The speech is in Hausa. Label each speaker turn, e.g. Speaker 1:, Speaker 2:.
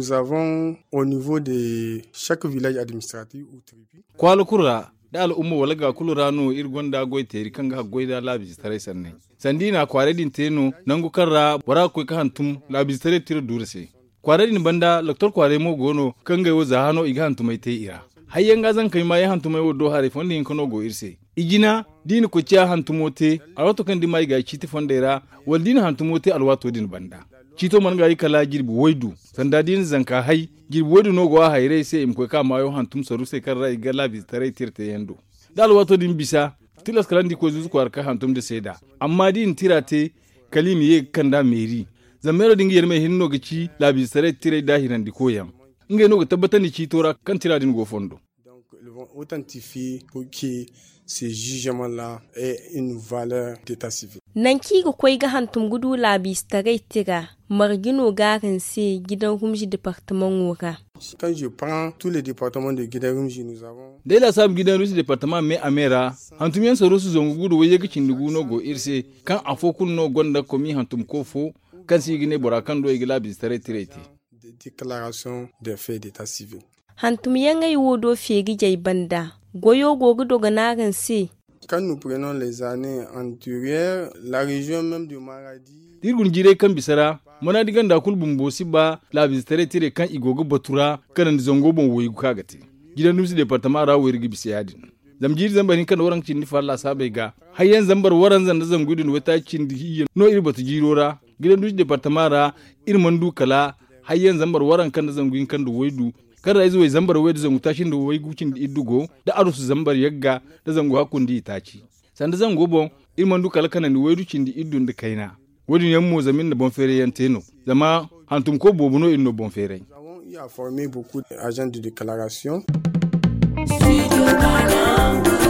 Speaker 1: nous avons au niveau de chaque village administratif ou tribu.
Speaker 2: Kwala kura da al'umma wala ga kulurano irgonda goiteri kanga goida labis tare sanne. Sandina kware din teno nangu karra wara ko ka hantum labis tare tire durse. Kware din banda doktor kware mo gono kanga yo zahano iga hantumai te ira. Hayyan gazan kai ma ya hantumai wodo hare fondi kono go irse. Igina din ko cia hantumote alwato kan di mai ga chiti fondera wal din hantumote alwato din banda. Chito man ga kala girbi woidu sanda din zanka hai girbi woidu no go haire sai im ko ka mayo hantum saru sai kan rai ga labis tare tirte yendo. Dal wato din bisa tilas kalandi ko zuzu ko arka hantum de seda amma din tirate kalimi ye kanda meri zamero dingi yerme hinno gici labis tare tire dahiran di koyam nge no tabbatar ni citora kan tira din go fondo.
Speaker 1: Donc ils vont authentifier pour que ce jugement là ait une valeur d'état civil.
Speaker 3: Nanki go koy ga hantum gudu labis tare tira margino garan se gidan humji département wora.
Speaker 1: Quand je prends tous les départements de Guidarumji, nous avons
Speaker 2: dès la sab Guidarumji département me amera hantum yan soro su zongu gudu waye gicin dugu no go irse kan afokun no gonda komi hantum kofo kan sigine borakan do igla bis tare tirete
Speaker 1: des déclarations de faits d'état civil.
Speaker 3: Hantum yan ay wodo fegi jay banda goyo gogu doga naran se.
Speaker 1: Quand nous prenons les années antérieures, la région même de Maradi
Speaker 2: dirgun jire kan bisara mana digan da kulbun bosi ba labis tare tire kan igogo batura kan zongo bon woyi kagate gidan nusi departement ra woyi gibisi yadin zamjiri zambani kan waran cin falla sabai ga hayyan zambar waran zan da zangudin wata cin dihiye no iri batu jirora gidan nusi departement ra irmandu kala hayyan zambar waran kan da zanguin kan da woidu kada izo zambar woidu zangu tashin da woyi gucin idugo da arusu zambar yagga da zangu hakun di itaci sanda zango bon irmandu kala kan da woidu cin di idun da kaina wodi yammo zamin da bon fere yanteno zama hantum ko bobuno inno bon fere.
Speaker 1: Nous avons eu à former beaucoup d'agents de déclaration.